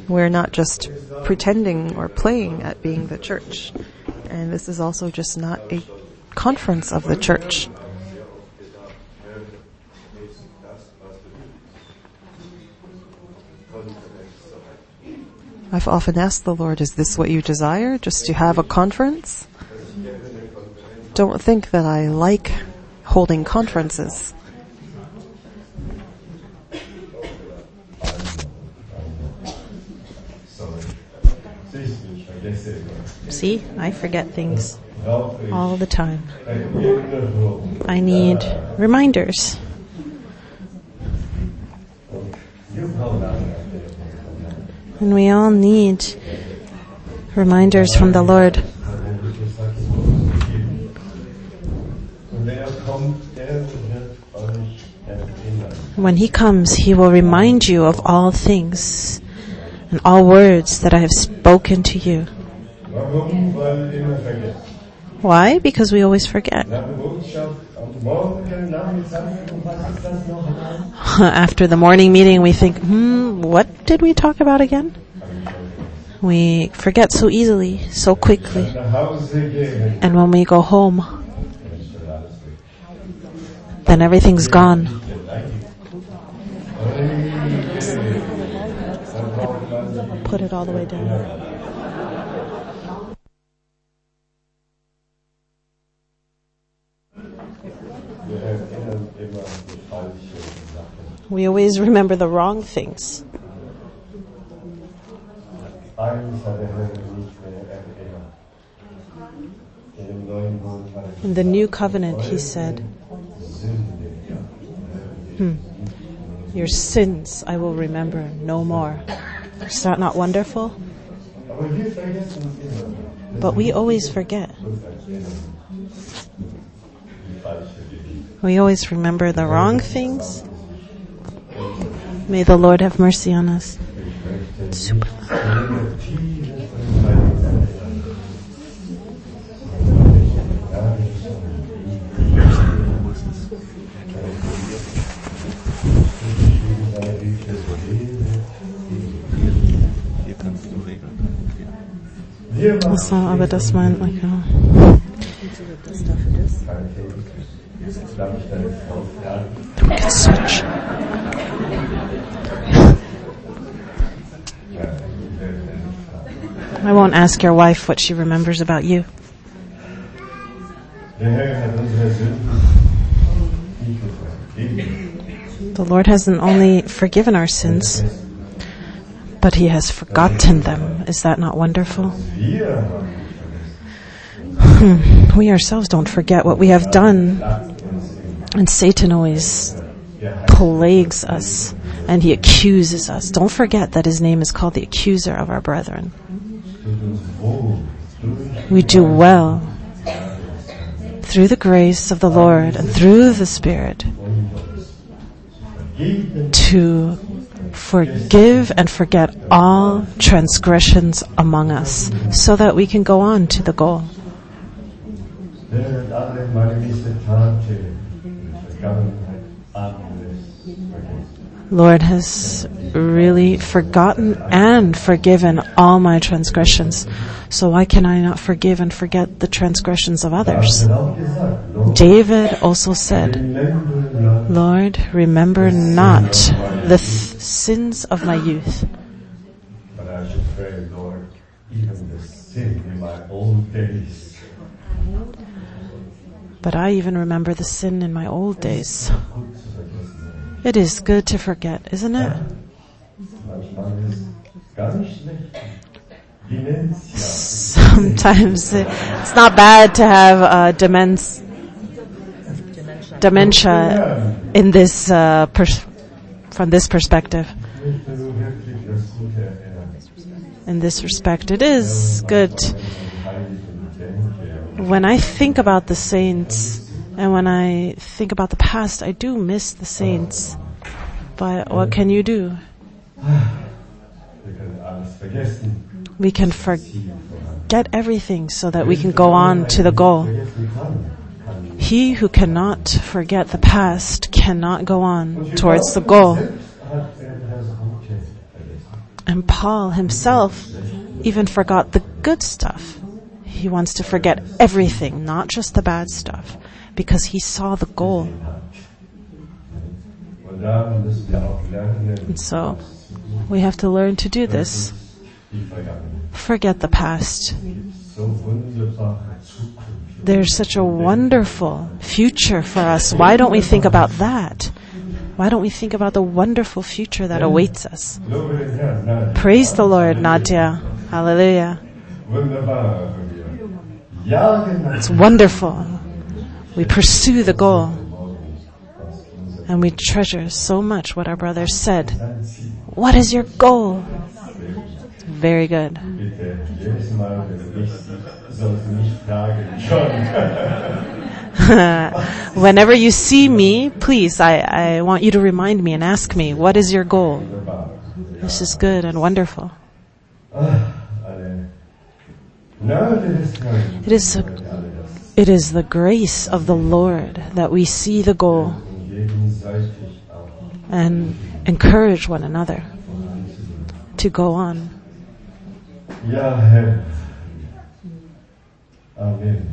We're not just pretending or playing at being the church. And this is also just not a conference of the church. I've often asked the Lord, is this what you desire? Just to have a conference? Don't think that I like holding conferences. See, I forget things all the time. I need reminders. And we all need reminders from the Lord. When He comes, He will remind you of all things and all words that I have spoken to you. Why? Because we always forget. After the morning meeting, we think, what did we talk about again? We forget so easily, so quickly. And when we go home, then everything's gone. Put it all the way down. We always remember the wrong things. In the new covenant, He said, your sins I will remember no more. Is that not wonderful? But we always forget. We always remember the wrong things. May the Lord have mercy on us. Super. So, aber das meint man, ja. We can switch. I won't ask your wife what she remembers about you. The Lord hasn't only forgiven our sins, but He has forgotten them. Is that not wonderful? We ourselves don't forget what we have done. And Satan always plagues us and he accuses us. Don't forget that his name is called the accuser of our brethren. We do well through the grace of the Lord and through the Spirit to forgive and forget all transgressions among us so that we can go on to the goal. Lord has really forgotten and forgiven all my transgressions. So why can I not forgive and forget the transgressions of others? David also said, Lord, remember not the sins of my youth. But I should pray, Lord, even the sin in my old days. But I even remember the sin in my old days. It is good to forget, isn't it? Sometimes it's not bad to have dementia in this from this perspective. In this respect, it is good. When I think about the saints and when I think about the past, I do miss the saints. But what can you do? We can forget everything so that we can go on to the goal. He who cannot forget the past cannot go on towards the goal. And Paul himself even forgot the good stuff. He wants to forget everything, not just the bad stuff, because he saw the goal. And so we have to learn to do this. Forget the past. There's such a wonderful future for us. Why don't we think about that? Why don't we think about the wonderful future that awaits us? Praise the Lord, Nadia. Hallelujah. It's wonderful. We pursue the goal. And we treasure so much what our brother said. What is your goal? It's very good. Whenever you see me, please, I want you to remind me and ask me, what is your goal? This is good and wonderful. It is the grace of the Lord that we see the goal and encourage one another to go on. Amen.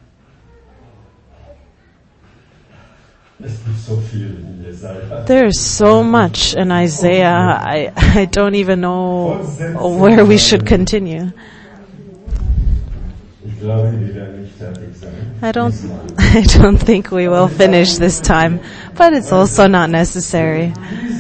There is so much in Isaiah. I don't even know where we should continue. I don't think we will finish this time, but it's also not necessary.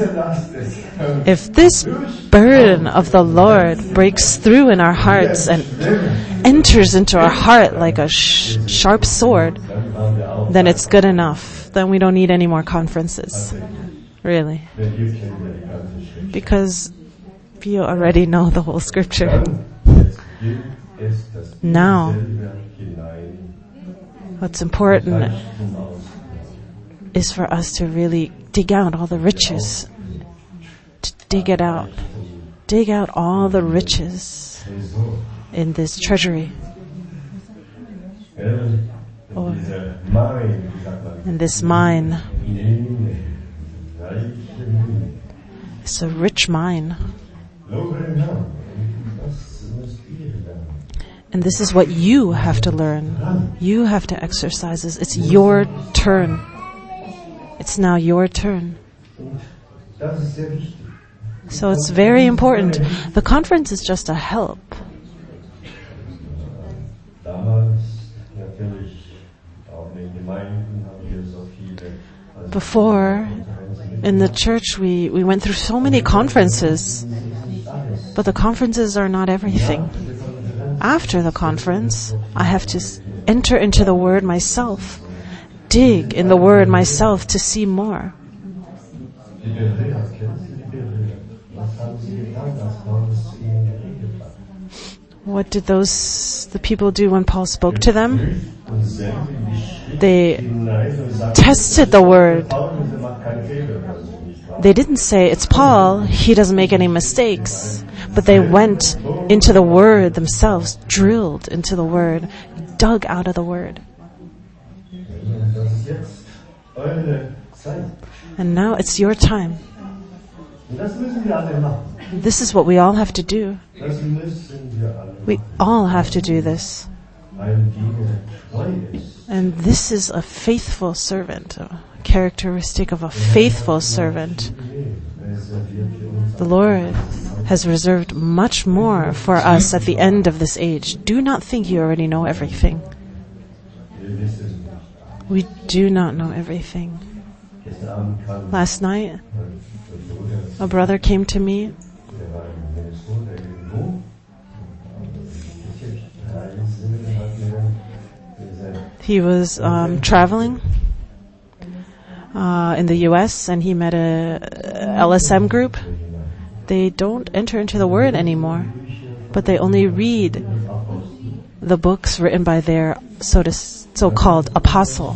If this burden of the Lord breaks through in our hearts and enters into our heart like a sharp sword, then it's good enough. Then we don't need any more conferences. Really. Because you already know the whole scripture. Now, what's important is for us to really dig out all the riches. To dig it out. Dig out all the riches in this treasury. Or in this mine. It's a rich mine. And this is what you have to learn. You have to exercise this. It's your turn. It's now your turn. So it's very important. The conference is just a help. Before, in the church, we went through so many conferences, but the conferences are not everything. After the conference, I have to enter into the Word myself, dig in the Word myself to see more. What did the people do when Paul spoke to them? They tested the Word. They didn't say, it's Paul, he doesn't make any mistakes. But they went into the Word themselves, drilled into the Word, dug out of the Word. And now it's your time. This is what we all have to do. We all have to do this. And this is a faithful servant, a characteristic of a faithful servant. The Lord has reserved much more for us at the end of this age. Do not think you already know everything. We do not know everything. Last night, a brother came to me. He was traveling in the U.S. and he met a LSM group. They don't enter into the Word anymore, but they only read the books written by their so-called apostle.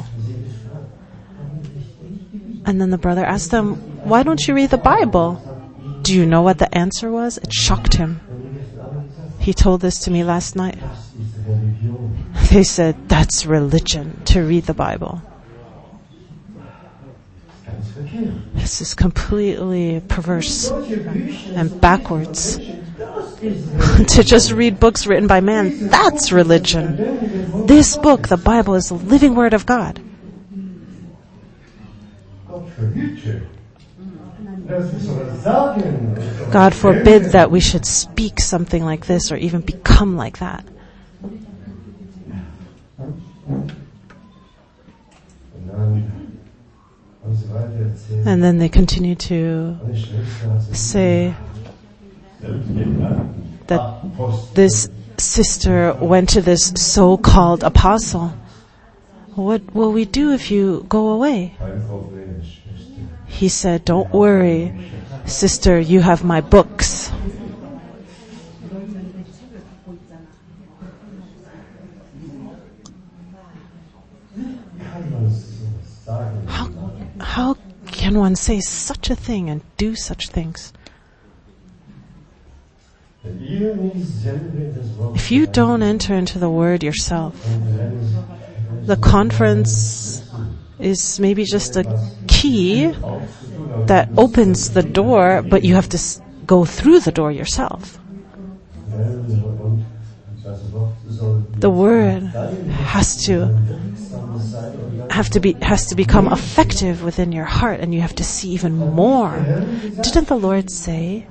And then the brother asked them, why don't you read the Bible? Do you know what the answer was? It shocked him. He told this to me last night. They said, that's religion, to read the Bible. This is completely perverse and backwards. To just read books written by man, that's religion. This book, the Bible, is the living word of God. God forbid that we should speak something like this or even become like that. And then they continue to say that this sister went to this so-called apostle. What will we do if you go away? He said, don't worry, sister, you have my books. How can one say such a thing and do such things? If you don't enter into the word yourself, the conference is maybe just a key that opens the door, but you have to go through the door yourself. The word has to become effective within your heart, and you have to see even more. Didn't the Lord say,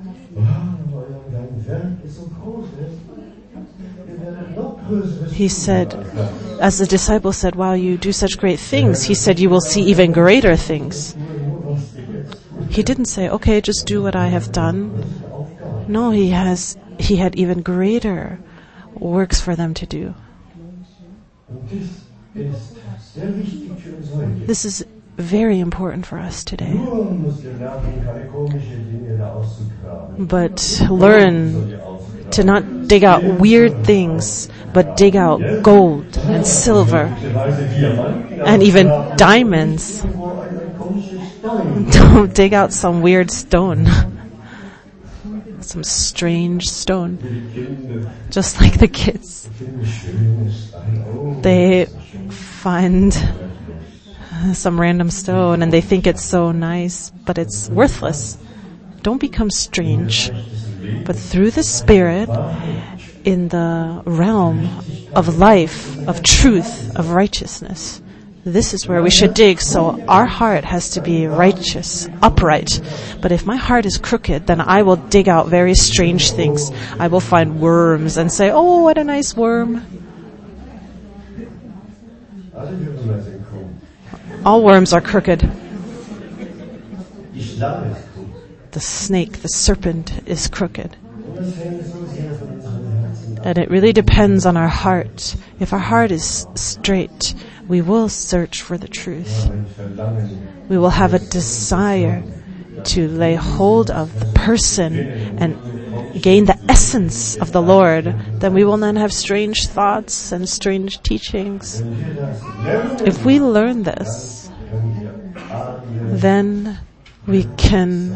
He said, as the disciple said, wow, you do such great things. He said, you will see even greater things. He didn't say, okay, just do what I have done. No, he had even greater works for them to do. This is very important for us today. But learn to not dig out weird things, but dig out gold and silver and even diamonds. Don't dig out some weird stone, some strange stone. Just like the kids, they find some random stone and they think it's so nice, but it's worthless. Don't become strange, but through the Spirit, in the realm of life, of truth, of righteousness, this is where we should dig. So our heart has to be righteous, upright. But if my heart is crooked, then I will dig out very strange things. I will find worms and say, oh, what a nice worm. All worms are crooked. The snake, the serpent is crooked. And it really depends on our heart. If our heart is straight, we will search for the truth. We will have a desire to lay hold of the person and gain the essence of the Lord. Then we will not have strange thoughts and strange teachings. If we learn this, then we can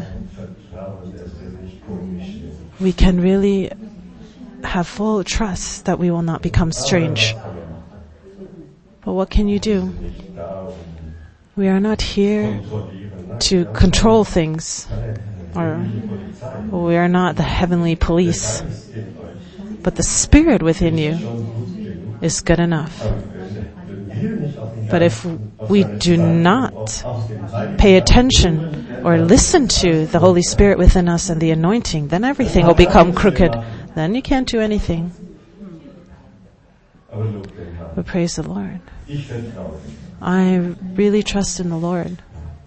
really have full trust that we will not become strange. But what can you do? We are not here to control things, or we are not the heavenly police. But the Spirit within you is good enough. But if we do not pay attention or listen to the Holy Spirit within us and the anointing, then everything will become crooked. Then you can't do anything. But praise the Lord. I really trust in the Lord.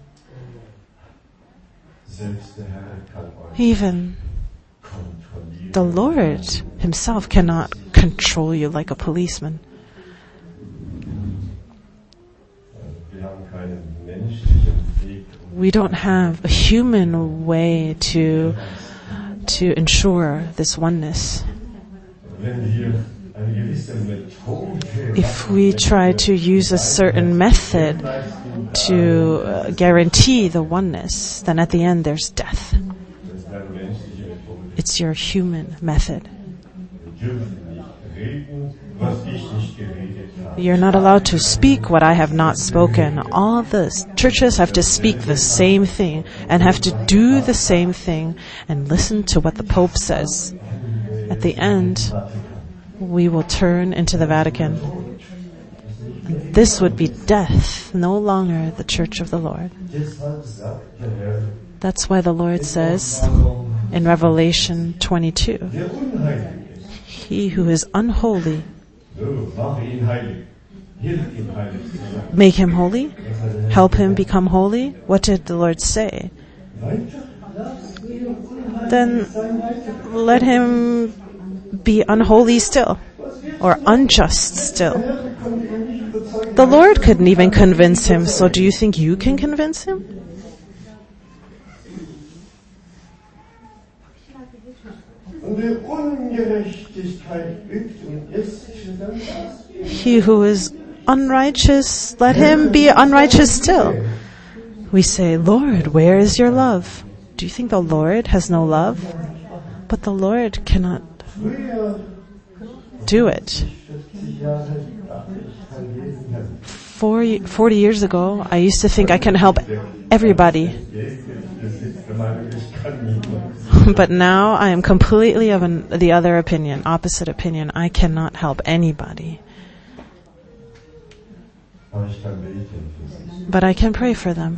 Even the Lord Himself cannot control you like a policeman. We don't have a human way to ensure this oneness. If we try to use a certain method to guarantee the oneness, then at the end there's death. It's your human method. reden, was ich nicht geredet habe. You're not allowed to speak what I have not spoken. All the churches have to speak the same thing and have to do the same thing and listen to what the Pope says. At the end, we will turn into the Vatican. This would be death, no longer the Church of the Lord. Deshalb sagt der Herr, That's why the Lord says in Revelation 22, der unheilig ist, he who is unholy, so, mache ihn heilig. Hilf ihm heilig zu sein. make him holy, help him become holy. What did the Lord say? Weiter? Then let him be unholy still, or unjust still. The Lord couldn't even convince him, so do you think you can convince him? Und wer Ungerechtigkeit übt und ist, dann das. He who is unrighteous, let him be unrighteous still. We say, Lord, where is your love? Do you think the Lord has no love? But the Lord cannot Früher, do it. 40 Jahre, dachte ich, kann jeden helfen. 40 years ago, I used to think I can help everybody. But now I am completely of the other opinion, opposite opinion. I cannot help anybody. Aber ich kann beten für sie. But I can pray for them.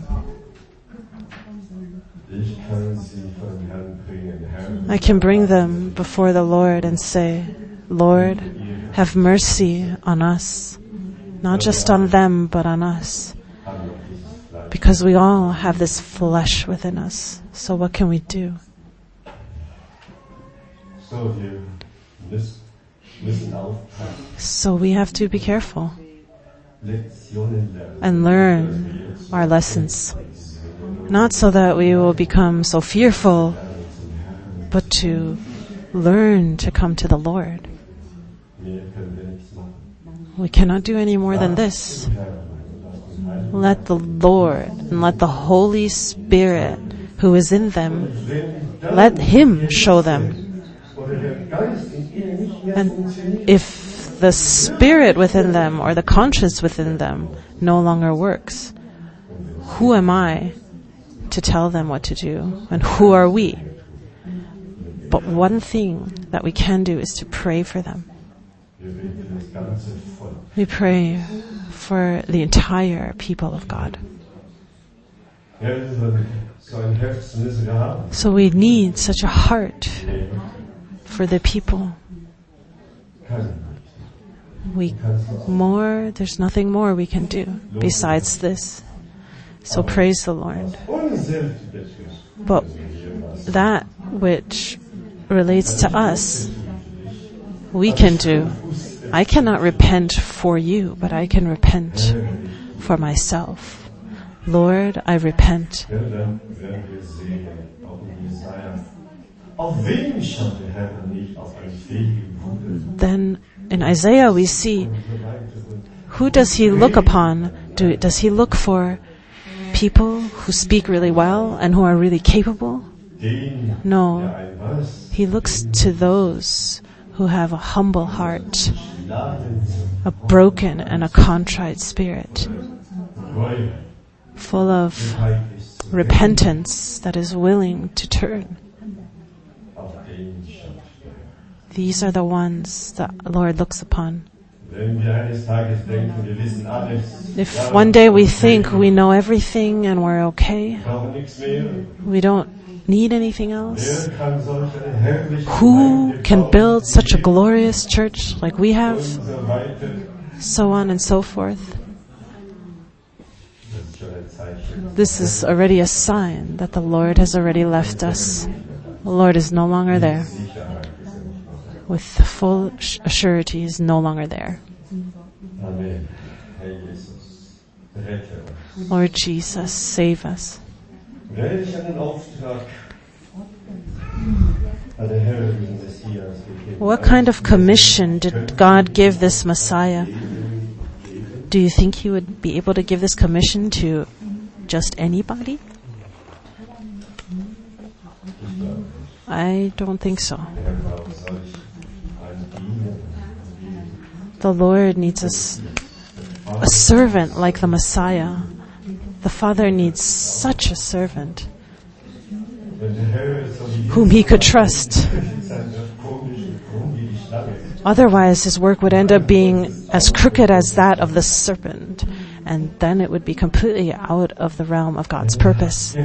Ich kann sie vor den Herrn bringen, Herr. I can bring them before the Lord and say, Lord, have mercy on us. Not just on them, but on us. Because we all have this flesh within us. So what can we do? So, wir müssen aufpassen, So we have to be careful Lektionen lernen. and learn our lessons. Not so that we will become so fearful, but to learn to come to the Lord. Mehr können wir nichts machen. We cannot do any more than this. Let the Lord and let the Holy Spirit who is in them, let Him show them. Oder der Geist in ihnen nicht mehr And funktioniert. if the Spirit within them or the conscience within them no longer works, who am I to tell them what to do? And who are we? But one thing that we can do is to pray for them. Wir beten für das ganze Volk. We pray for the entire people of God. Herr, so ein Herz müssen wir haben. So we need such a heart for the people. There's nothing more we can do besides this. So praise the Lord. But that which relates to us, we can do. I cannot repent for you, but I can repent for myself. Lord, I repent. Dann werden wir sehen, auch in Jesaja, auf wen schaut der Herr nicht, auf einen fähigen Bruder? Then in Isaiah we see, who does he look upon? Does he look for people who speak really well and who are really capable? Den, No. der ein was, He looks to those who have a humble heart, a broken and a contrite spirit, Reue, full of Freiheit ist, repentance that is willing to turn. auf den schaut der Herr. These are the ones that the Lord looks upon. Wenn wir eines Tages denken, wir wissen alles, If one day we think we know everything and we're okay, brauchen nichts mehr, we don't need anything else, wer kann solch eine herrliche who Gemeinde can bauen? build such a glorious church like we have, Und so weiter. so on and so forth? Das ist schon ein Zeichen. This is already a sign that the Lord has already left us. The Lord is no longer there. Sicherheit ist er nicht mehr. With full surety, He is no longer there. Amen. Herr Jesus, rette uns. Lord Jesus, save us. Welch einen Auftrag hat der Herr diesem Messias gegeben? What kind of commission did God give this Messiah? Do you think He would be able to give this commission to just anybody? I don't think so. Der Herr braucht solch einen Diener, The Lord needs a servant like the Messiah. The Father needs such a servant whom he could trust. Otherwise, his work would end up being as crooked as that of the serpent, and then it would be completely out of the realm of God's purpose.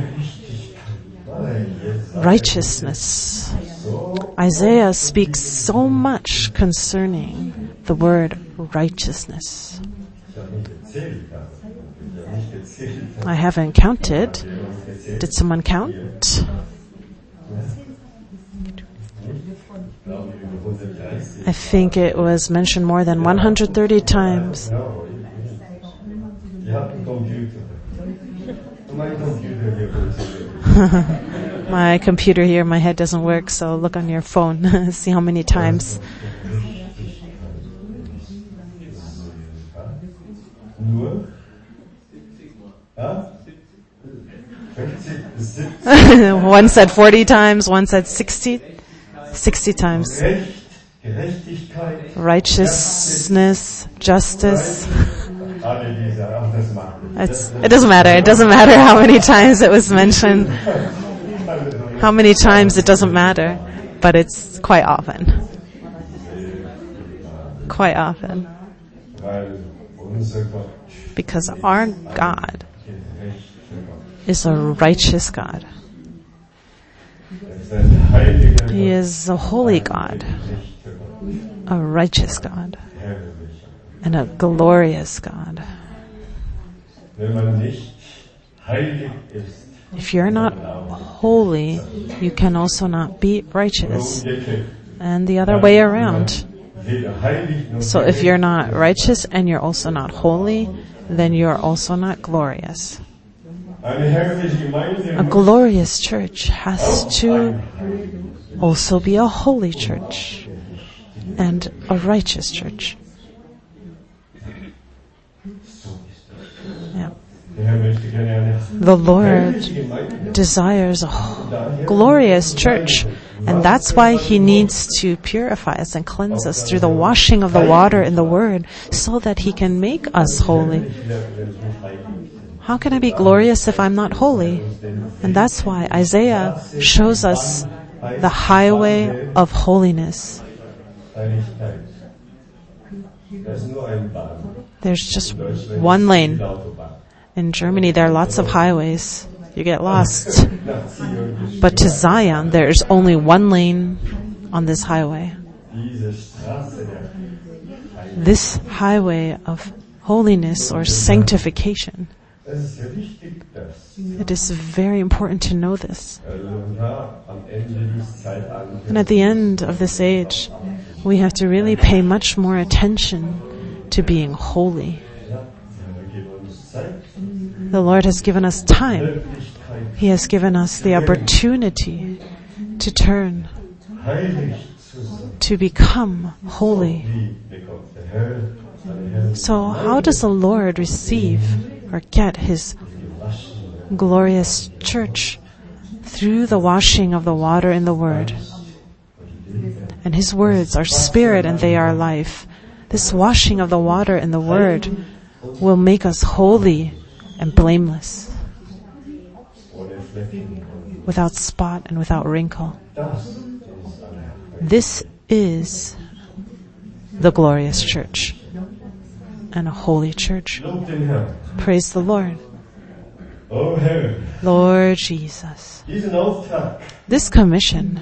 Righteousness. Isaiah speaks so much concerning the word righteousness. I haven't counted. Did someone count? I think it was mentioned more than 130 times. My computer here, my head doesn't work, so look on your phone. See how many times. One said 40 times, one said 60 times. Righteousness, justice. It doesn't matter. It doesn't matter how many times it was mentioned. How many times, it doesn't matter. But it's quite often. Quite often. Because our God is a righteous God. He is a holy God, a righteous God, and a glorious God. If you're not holy, you can also not be righteous, and the other way around. So if you're not righteous and you're also not holy, then you're also not glorious. A glorious church has to also be a holy church and a righteous church. Yeah. The Lord desires a glorious church, and that's why He needs to purify us and cleanse us through the washing of the water in the Word, so that He can make us holy. How can I be glorious if I'm not holy? And that's why Isaiah shows us the highway of holiness. There's just one lane. In Germany, there are lots of highways. You get lost. But to Zion, there's only one lane on this highway. This highway of holiness or sanctification. It is very important to know this. And at the end of this age, we have to really pay much more attention to being holy. The Lord has given us time. He has given us the opportunity to turn, to become holy. So how does the Lord receive or get His glorious church? Through the washing of the water in the Word. And His words are spirit and they are life. This washing of the water in the Word will make us holy and blameless, without spot and without wrinkle. This is the glorious church and a holy church. Praise the Lord. Lord Jesus. This commission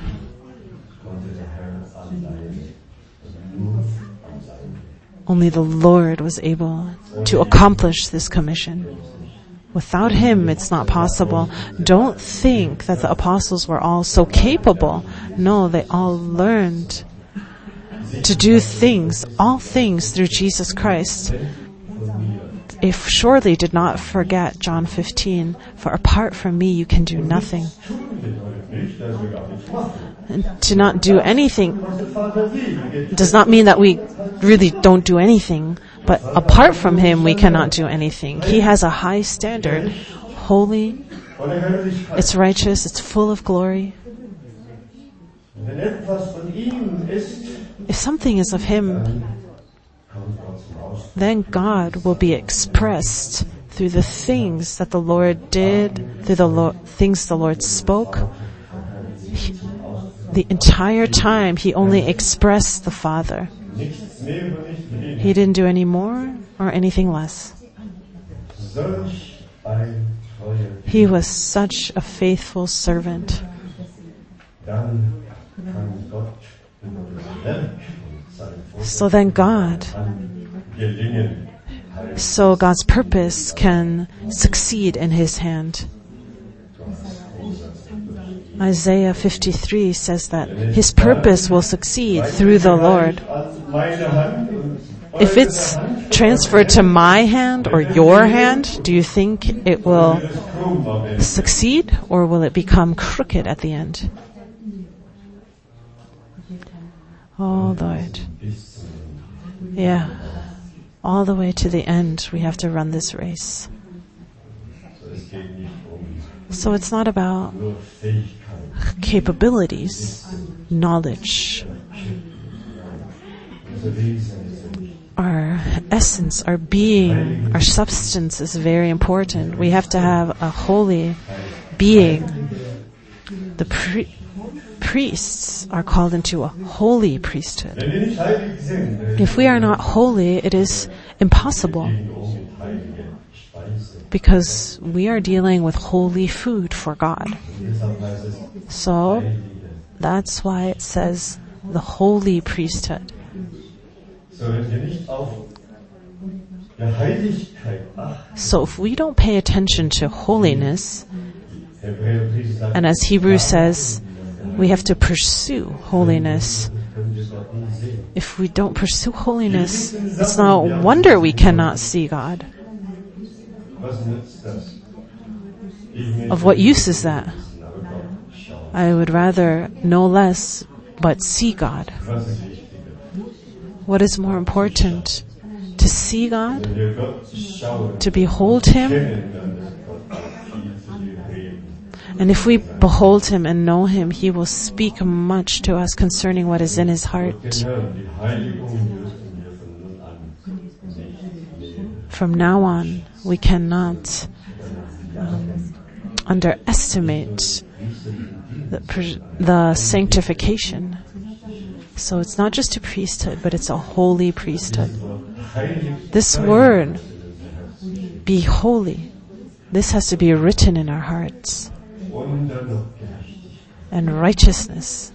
only the Lord was able to accomplish this commission. Without Him, it's not possible. Don't think that the apostles were all so capable. No, they all learned to do things, all things through Jesus Christ. They surely did not forget John 15, for apart from me you can do nothing. And to not do anything does not mean that we really don't do anything, but apart from Him we cannot do anything. He has a high standard, holy, it's righteous, it's full of glory. If something is of Him, kommt Gott zum Ausdruck. then God will be expressed through the things that the Lord did, through the things the Lord spoke. The entire time, He only expressed the Father. Nichts mehr und nicht weniger. He didn't do any more or anything less. Solch ein treuer. He was such a faithful servant. Dann kann Gott über das Werk und seine So then God, gelingen. so God's purpose can succeed in His hand. Isaiah 53 says that His purpose will succeed through the Lord. If it's transferred to my hand or your hand, do you think it will succeed or will it become crooked at the end? Oh Lord. Yeah. All the way to the end, we have to run this race. So it's not about capabilities, knowledge. Our essence, our being, our substance is very important. We have to have a holy being. The priests are called into a holy priesthood. If we are not holy, it is impossible, because we are dealing with holy food for God. So that's why it says the holy priesthood. So if we don't pay attention to holiness, and as Hebrews says, we have to pursue holiness. If we don't pursue holiness, it's no wonder we cannot see God. Of what use is that? I would rather know less, but see God. What is more important? To see God? To behold Him? And if we behold Him and know Him, He will speak much to us concerning what is in His heart. From now on, we cannot underestimate the sanctification. So it's not just a priesthood, but it's a holy priesthood. This word, be holy, this has to be written in our hearts. And righteousness.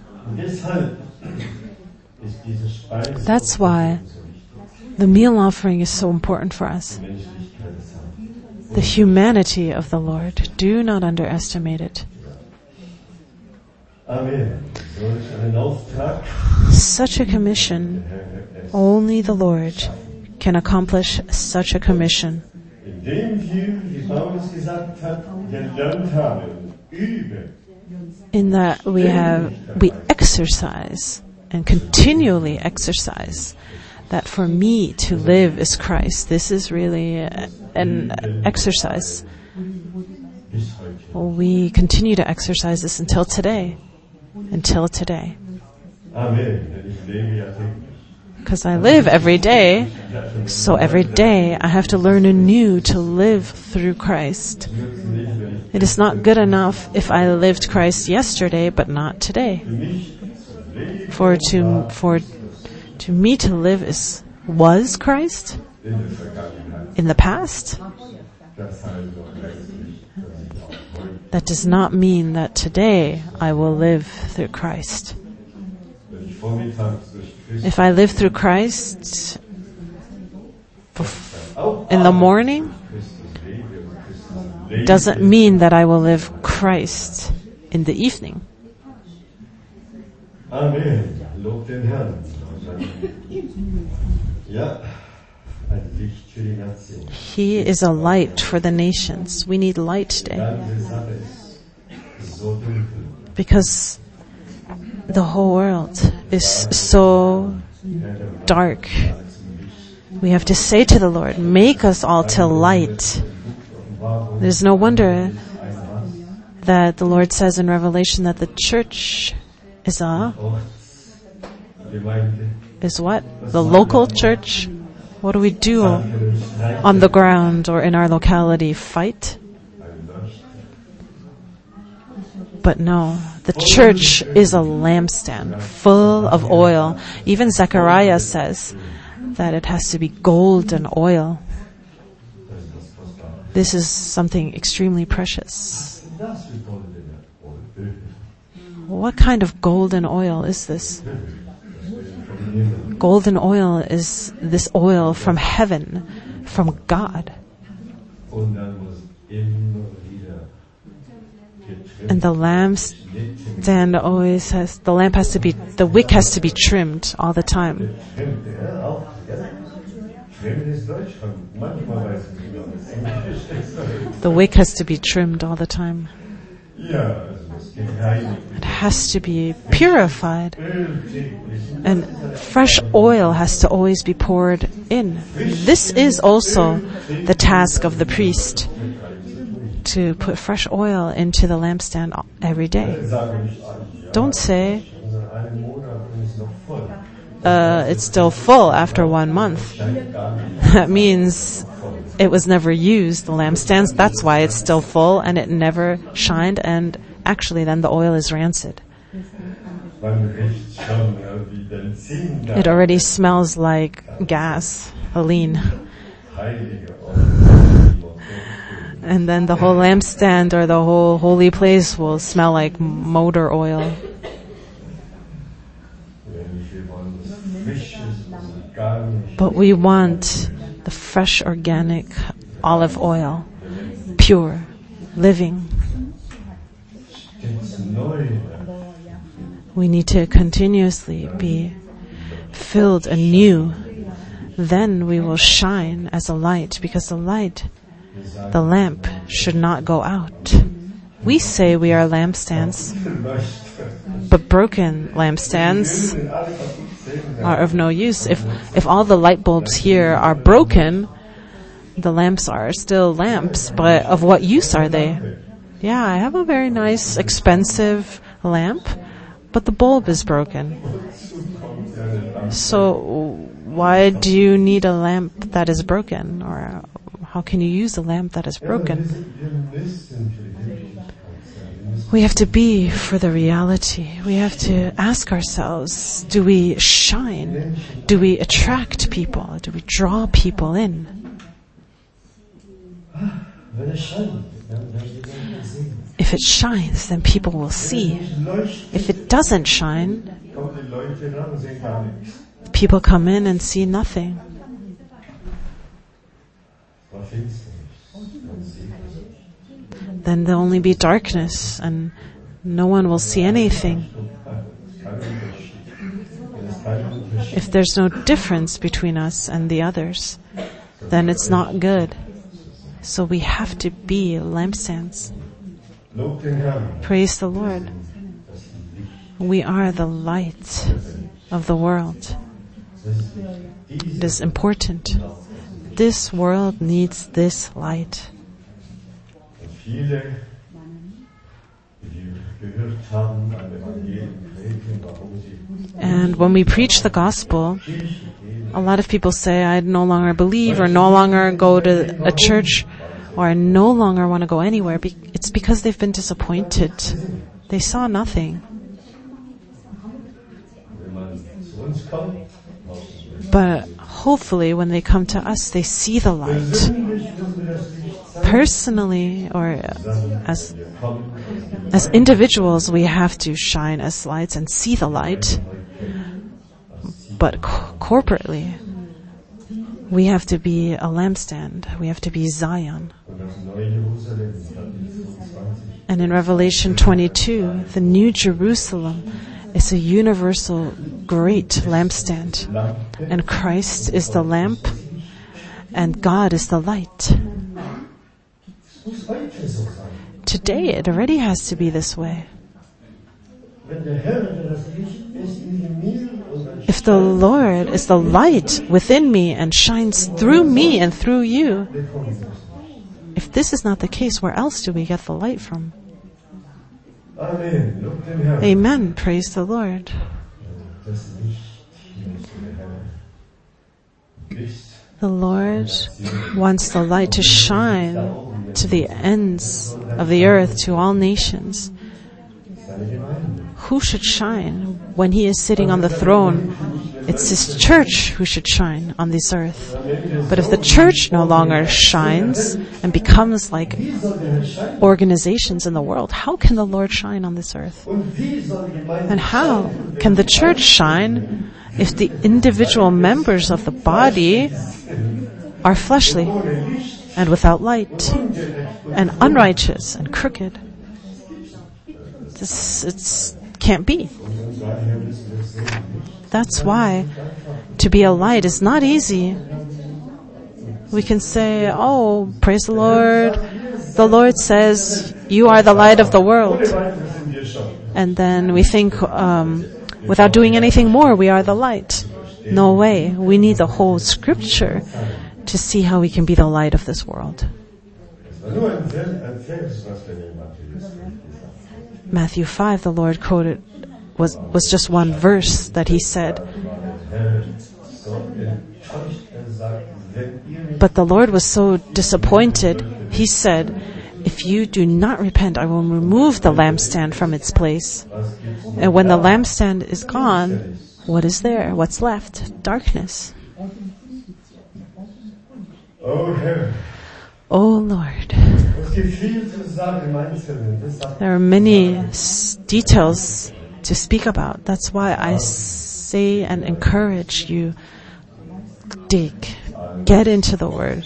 That's why the meal offering is so important for us. The humanity of the Lord, do not underestimate it. Such a commission, only the Lord can accomplish such a commission. In that we exercise and continually exercise that for me to live is Christ. This is really an exercise. We continue to exercise this until today. Until today. Because I live every day, so every day I have to learn anew to live through Christ. It is not good enough if I lived Christ yesterday, but not today. For to me to live was Christ in the past. That does not mean that today I will live through Christ. If I live through Christ in the morning, doesn't mean that I will live Christ in the evening. Amen. Lob den Herrn. Ja, ein Licht für die Nation. He is a light for the nations. We need light today. Because the whole world is so dark. We have to say to the Lord, make us all to light. There's no wonder that the Lord says in Revelation that the church is what? The local church? What do we do on the ground or in our locality? Fight? But no, the church is a lampstand full of oil. Even Zechariah says that it has to be golden oil. This is something extremely precious. What kind of golden oil is this? Golden oil is this oil from heaven, from God. And the lampstand always has, the wick has to be trimmed all the time. The wick has to be trimmed all the time. It has to be purified. And fresh oil has to always be poured in. This is also the task of the priest, to put fresh oil into the lampstand every day. Don't say, it's still full after 1 month. That means it was never used, the lampstands. That's why it's still full and it never shined, and actually then the oil is rancid. It already smells like gasoline. And then the whole lampstand or the whole holy place will smell like motor oil. But we want the fresh organic olive oil, pure, living. We need to continuously be filled anew. Then we will shine as a light, because the lamp should not go out. We say we are lampstands, but broken lampstands are of no use. If all the light bulbs here are broken, the lamps are still lamps, but of what use are they? Yeah, I have a very nice, expensive lamp, but the bulb is broken. So why do you need a lamp that is broken? Or how can you use a lamp that is broken? We have to be for the reality. We have to ask ourselves, do we shine? Do we attract people? Do we draw people in? If it shines, then people will see. If it doesn't shine, people come in and see nothing. Then there'll only be darkness and no one will see anything. If there's no difference between us and the others, then it's not good. So we have to be lampstands. Praise the Lord. We are the light of the world. It is important. This world needs this light. And when we preach the gospel, a lot of people say, I no longer believe, or no longer go to a church, or I no longer want to go anywhere. It's because they've been disappointed. They saw nothing. But hopefully when they come to us, they see the light. Personally, or as individuals, we have to shine as lights and see the light. But corporately, we have to be a lampstand. We have to be Zion. And in Revelation 22, the New Jerusalem is a universal great lampstand. And Christ is the lamp, and God is the light. Today it already has to be this way. If the Lord is the light within me and shines through me and through you, if this is not the case, where else do we get the light from? Amen. Praise the Lord. The Lord wants the light to shine to the ends of the earth, to all nations. Who should shine when He is sitting on the throne? It's His church who should shine on this earth. But if the church no longer shines and becomes like organizations in the world, how can the Lord shine on this earth? And how can the church shine if the individual members of the body are fleshly and without light and unrighteous and crooked? It can't be. That's why to be a light is not easy. We can say, oh, praise the Lord. The Lord says, you are the light of the world. And then we think, without doing anything more, we are the light. No way. We need the whole scripture to see how we can be the light of this world. Matthew 5, the Lord quoted, was just one verse that He said. But the Lord was so disappointed, He said, if you do not repent, I will remove the lampstand from its place. And when the lampstand is gone, what is there? What's left? Darkness. Oh Lord. There are many details to speak about. That's why I say and encourage you, get into the Word.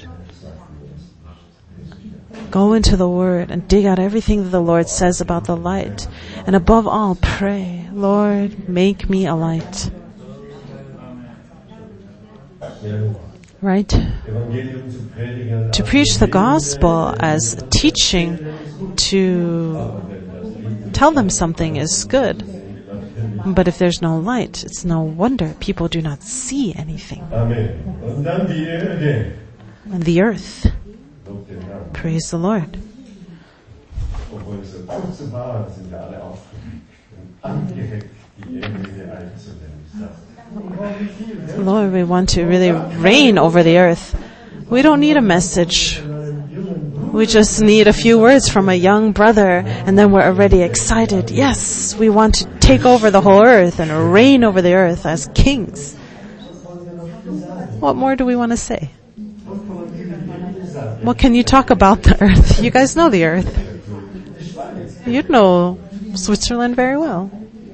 Go into the Word and dig out everything that the Lord says about the light. And above all, pray, Lord, make me a light. Right? To preach the gospel as teaching, to tell them something is good. But if there's no light, it's no wonder people do not see anything. And the earth. Praise the Lord. Lord, we want to really reign over the earth. We don't need a message. We just need a few words from a young brother, and then we're already excited. Yes, we want to take over the whole earth and reign over the earth as kings. What more do we want to say? What can you talk about the earth? You guys know the earth. You know Switzerland very well.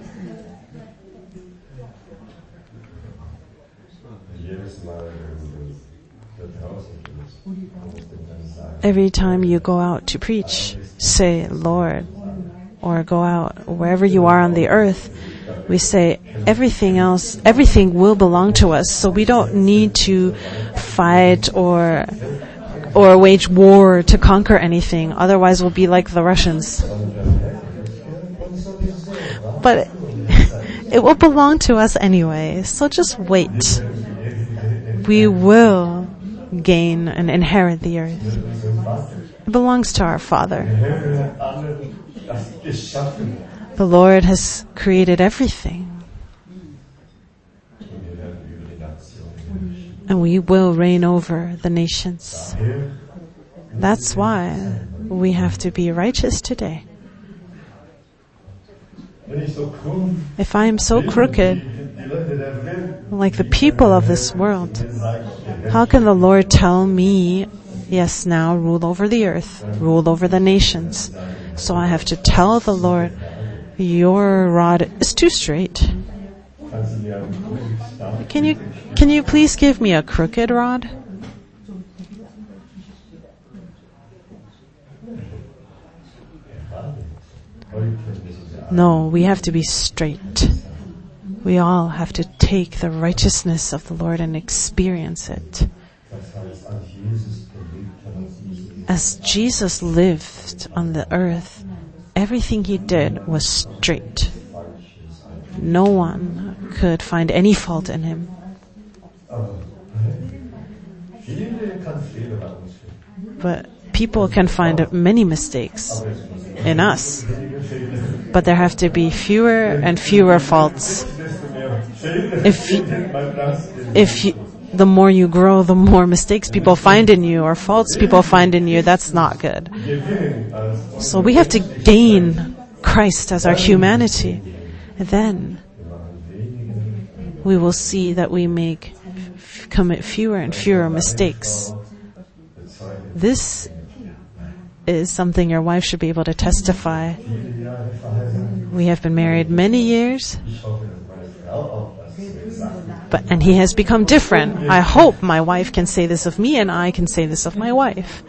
Every time you go out to preach, say, Lord, or go out wherever you are on the earth, we say everything will belong to us, so we don't need to fight or wage war to conquer anything. Otherwise we'll be like the Russians. But it will belong to us anyway, so just wait. We will gain and inherit the earth. It belongs to our Father. The Lord has created everything. And we will reign over the nations. That's why we have to be righteous today. If I am so crooked, like the people of this world, how can the Lord tell me, yes, now rule over the earth, rule over the nations? So I have to tell the Lord, your rod is too straight. Can you please give me a crooked rod? No, we have to be straight. We all have to take the righteousness of the Lord and experience it. As Jesus lived on the earth, everything He did was straight. No one could find any fault in Him. But people can find many mistakes in us. But there have to be fewer and fewer faults. If the more you grow, the more mistakes people find in you or faults people find in you. That's not good. So we have to gain Christ as our humanity. And then we will see that we commit fewer and fewer mistakes. This is something your wife should be able to testify. We have been married many years, and he has become different. I hope my wife can say this of me, and I can say this of my wife.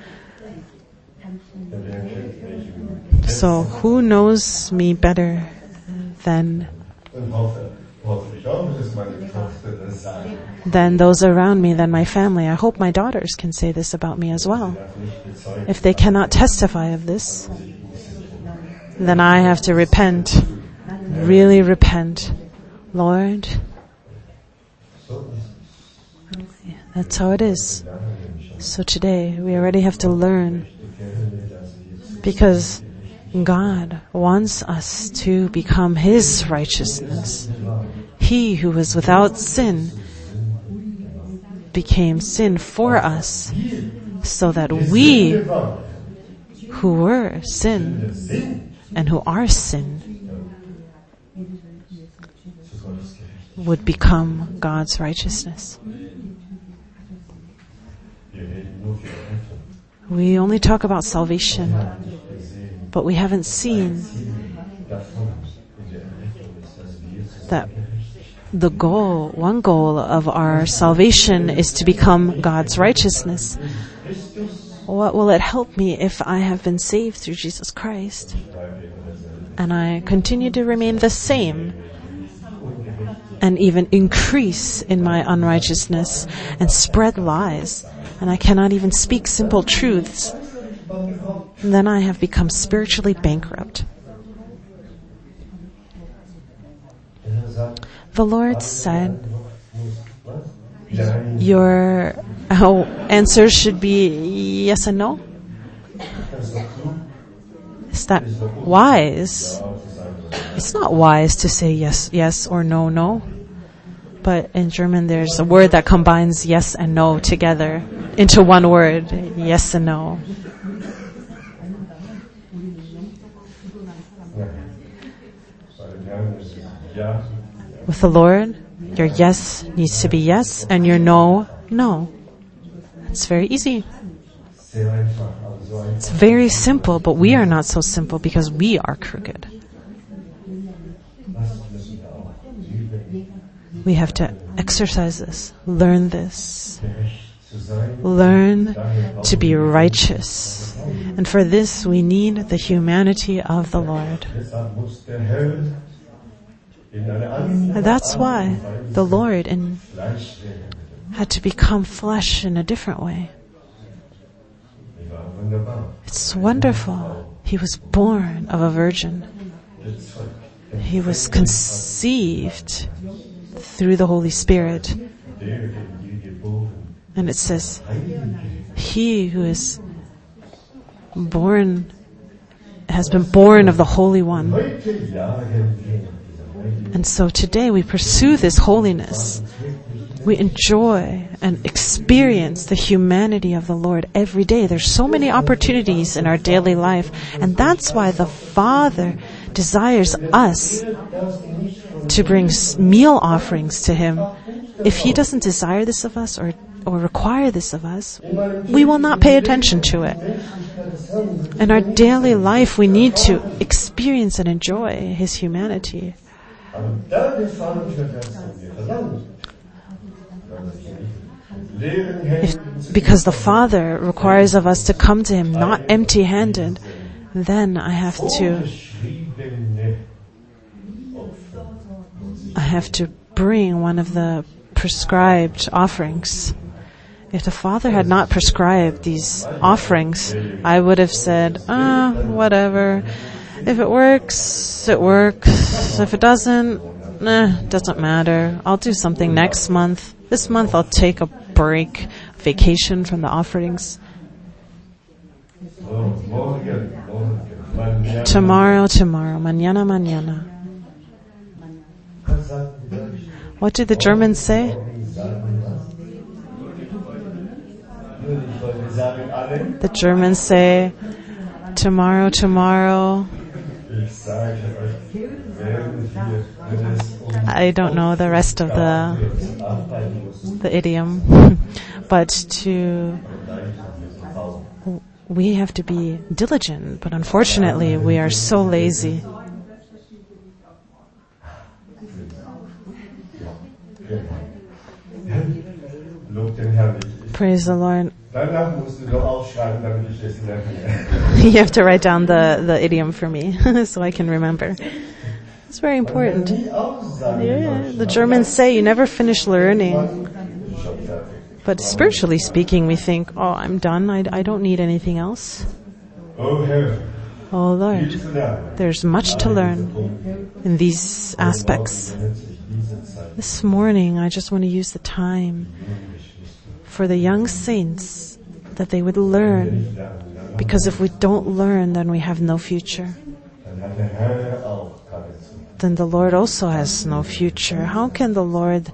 So who knows me better than those around me, than my family? I hope my daughters can say this about me as well. If they cannot testify of this, then I have to repent, really repent. Lord, that's how it is. So today we already have to learn, because God wants us to become His righteousness. He who was without sin became sin for us, so that we who were sin and who are sin would become God's righteousness. We only talk about salvation, but we haven't seen that one goal of our salvation is to become God's righteousness. What will it help me if I have been saved through Jesus Christ and I continue to remain the same and even increase in my unrighteousness and spread lies, and I cannot even speak simple truths? Then I have become spiritually bankrupt. The Lord said, your answer should be yes and no. Is that wise? It's not wise to say yes, yes, or no, no. But in German there's a word that combines yes and no together into one word, yes and no. With the Lord, your yes needs to be yes, and your no, no. It's very easy. It's very simple, but we are not so simple because we are crooked. We have to exercise this, learn this, learn to be righteous. And for this, we need the humanity of the Lord. And that's why the Lord had to become flesh in a different way. It's wonderful. He was born of a virgin. He was conceived through the Holy Spirit. And it says, he who is born has been born of the Holy One. And so today we pursue this holiness. We enjoy and experience the humanity of the Lord every day. There's so many opportunities in our daily life, and that's why the Father desires us to bring meal offerings to Him. If He doesn't desire this of us or require this of us, we will not pay attention to it. In our daily life, we need to experience and enjoy His humanity. Because the Father requires of us to come to Him not empty-handed, then I have to bring one of the prescribed offerings. If the Father had not prescribed these offerings, I would have said, whatever. If it works, it works. If it doesn't, it doesn't matter. I'll do something next month. This month I'll take a break, vacation from the offerings. Tomorrow, mañana. What did the Germans say? sagen alle, The Germans say, tomorrow, tomorrow. ich sage euch, wenn es I don't know the rest of arbeiten muss, the idiom, but we have to be diligent, but unfortunately we are so lazy. Lob den Herrn. Praise the Lord. Danach musst du doch aufschreiben, damit ich das lerne. You have to write down the idiom for me so I can remember. It's very important. Yeah, the Germans say you never finish learning. But spiritually speaking, we think, oh, I'm done. I don't need anything else. Oh Herr, Oh Lord, viel zu lernen. there's much to learn in these aspects. This morning, I just want to use the time for the young saints that they would learn. Because if we don't learn, then we have no future. Dann hat der Herr auch keine Zukunft. Then the Lord also has no future. How can the Lord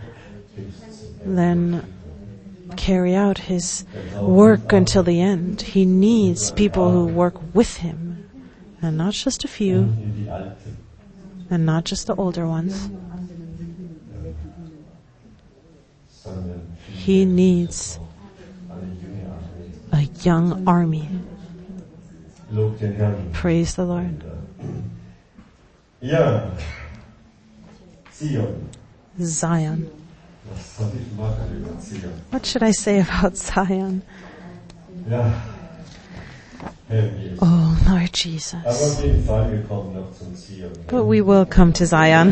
then carry out His work until the end? He needs people who work with Him, and not just a few, Die Alten, and not just the older ones. sondern He needs eine junge Armee. a young army. Lob den Herrn. Praise the Lord. Ja, Zion. Zion. Was soll ich machen über Zion? What should I say about Zion? Ja, Herr Jesus. Oh, Lord Aber Jesus. auf jeden Fall, wir kommen noch zum Zion. But we will come to Zion.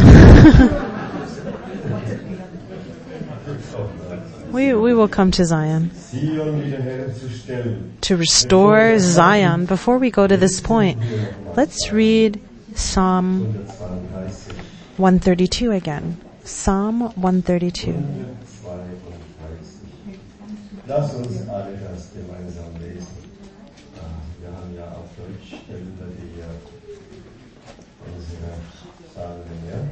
We will come to Zion. Zion wiederherzustellen. To restore Zion. Before we go to this point, let's read Psalm 132. 132 again. Psalm 132. 132. Lass uns alle das gemeinsam lesen. Wir haben ja auf Deutsch über die unsere Psalmen, ja?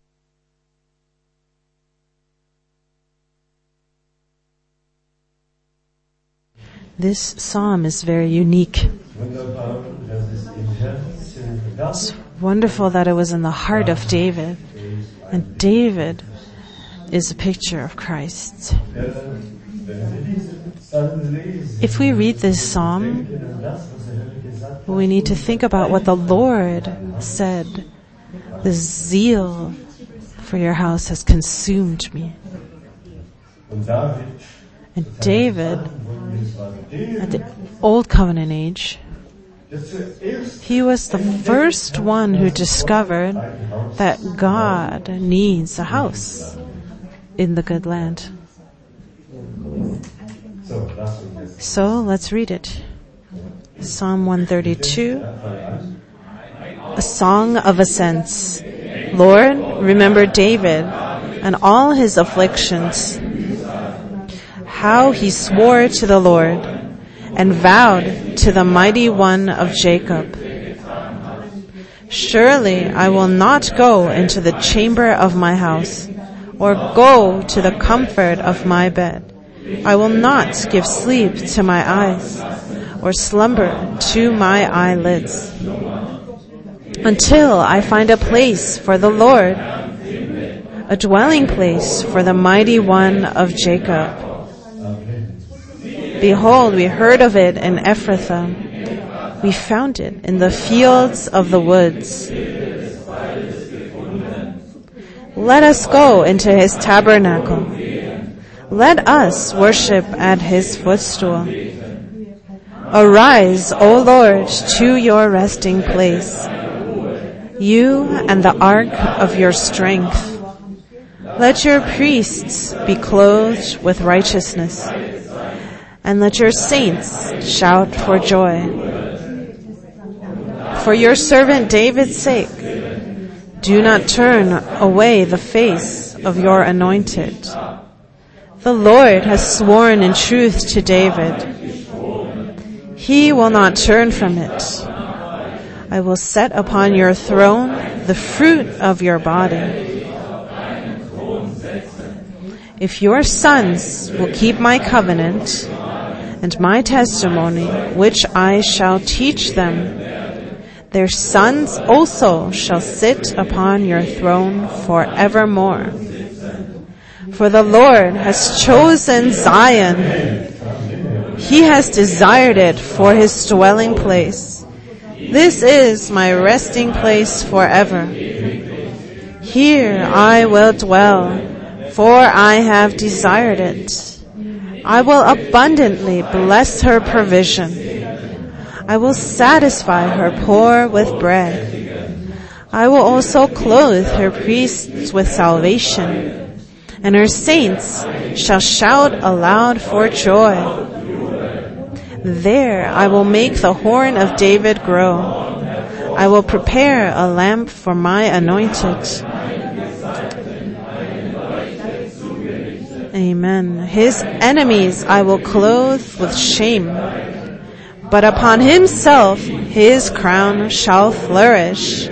This psalm is very unique. Wunderbar, dass es im Herzen das It's wonderful that it was in the heart of David. And David is a picture of Christ. wenn wir diesen Psalm lesen, If we read this psalm, an das, was heute gesagt hat, we need to think about what the Lord said. The zeal for your house has consumed me. und David, And David, es war der, at the Old Covenant age, der zuerst he was the first one who discovered that God needs a house in the good land. so, lass uns jetzt So let's read it. Psalm 132, a song of ascents. Lord, remember David and all his afflictions, how he swore to the Lord and vowed to the mighty one of Jacob. Surely I will not go into the chamber of my house, or go to the comfort of my bed. I will not give sleep to my eyes, or slumber to my eyelids, until I find a place for the Lord, a dwelling place for the mighty one of Jacob. Behold, we heard of it in Ephrathah. We found it in the fields of the woods. Let us go into his tabernacle. Let us worship at his footstool. Arise, O Lord, to your resting place, you and the ark of your strength. Let your priests be clothed with righteousness, and let your saints shout for joy. For your servant David's sake, do not turn away the face of your anointed. The Lord has sworn in truth to David. He will not turn from it. I will set upon your throne the fruit of your body. If your sons will keep my covenant and my testimony, which I shall teach them. Their sons also shall sit upon your throne forevermore. For the Lord has chosen Zion. He has desired it for his dwelling place. This is my resting place forever. Here I will dwell, for I have desired it. I will abundantly bless her provision. I will satisfy her poor with bread. I will also clothe her priests with salvation, and her saints shall shout aloud for joy. There I will make the horn of David grow. I will prepare a lamp for my anointed. Amen. His enemies I will clothe with shame, but upon himself his crown shall flourish.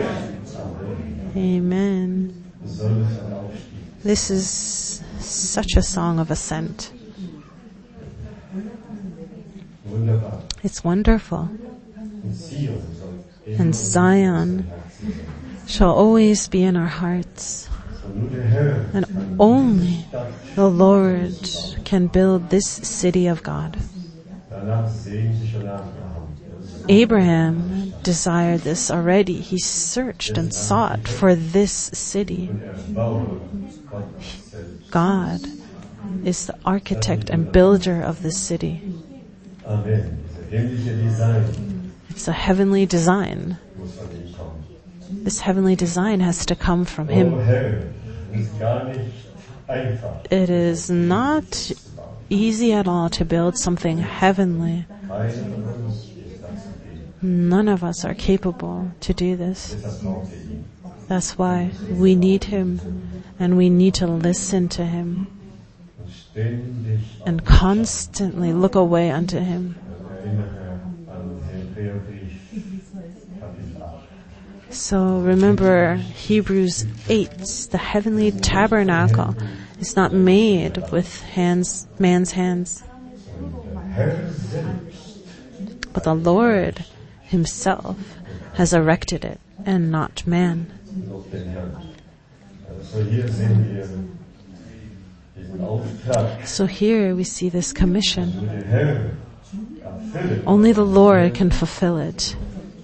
Amen. This is such a song of ascent. It's wonderful. And Zion shall always be in our hearts. And only the Lord can build this city of God. Abraham desired this already. He searched and sought for this city. God is the architect and builder of this city. It's a heavenly design. This heavenly design has to come from Him. It is not easy at all to build something heavenly. None of us are capable to do this. That's why we need Him, and we need to listen to Him and constantly look away unto Him. So remember Hebrews 8, the heavenly tabernacle is not made with man's hands, but the Lord Himself has erected it, and not man. So here we see this commission. Only the Lord can fulfill it.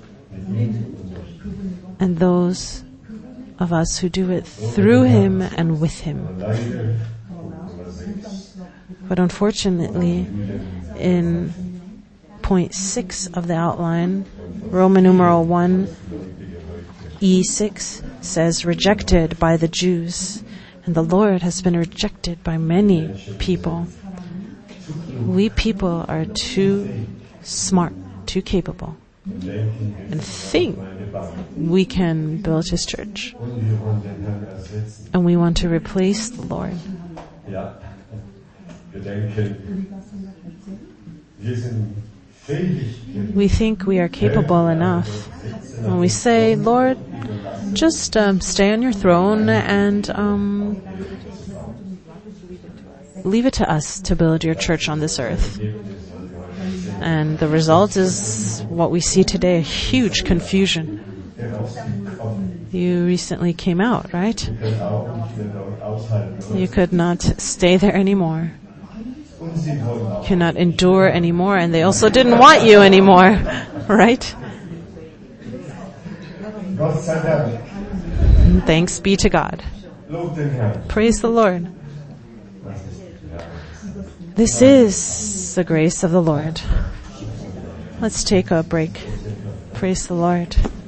And those of us who do it through Him and with Him. But unfortunately, in point 6 of the outline, Roman numeral 1, E6 says, rejected by the Jews. And the Lord has been rejected by many people. We people are too smart, too capable, and think we can build His church. And we want to replace the Lord. We think we are capable enough. When we say, Lord, just stay on your throne and leave it to us to build your church on this earth. And the result is what we see today, a huge confusion. You recently came out, right? You could not stay there anymore. You cannot endure anymore, and they also didn't want you anymore, right? And thanks be to God. Praise the Lord. This is the grace of the Lord. Let's take a break. Praise the Lord.